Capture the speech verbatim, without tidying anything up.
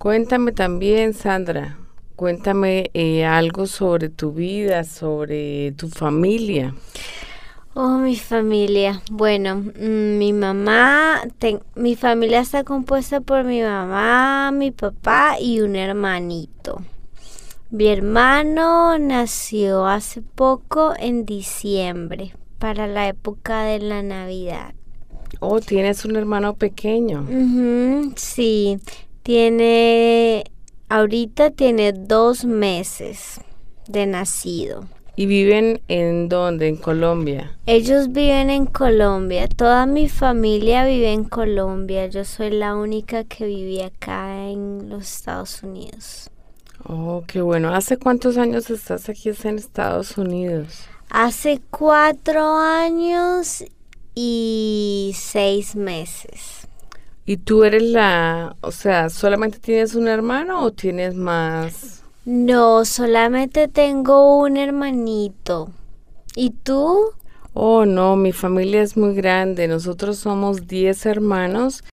Cuéntame también, Sandra, cuéntame eh, algo sobre tu vida, sobre tu familia. Oh, mi familia. Bueno, mm, mi mamá, ten- mi familia está compuesta por mi mamá, mi papá y un hermanito. Mi hermano nació hace poco en diciembre, para la época de la Navidad. Oh, tienes un hermano pequeño. Ujú, sí, tiene, ahorita tiene dos meses de nacido. ¿Y viven en dónde? En Colombia. Ellos viven en Colombia, toda mi familia vive en Colombia, yo soy la única que vive acá en los Estados Unidos. Oh, qué bueno. ¿Hace cuántos años estás aquí en Estados Unidos? Hace cuatro años y seis meses. ¿Y tú eres la, o sea, solamente tienes un hermano o tienes más? No, solamente tengo un hermanito. ¿Y tú? Oh, no, mi familia es muy grande. Nosotros somos diez hermanos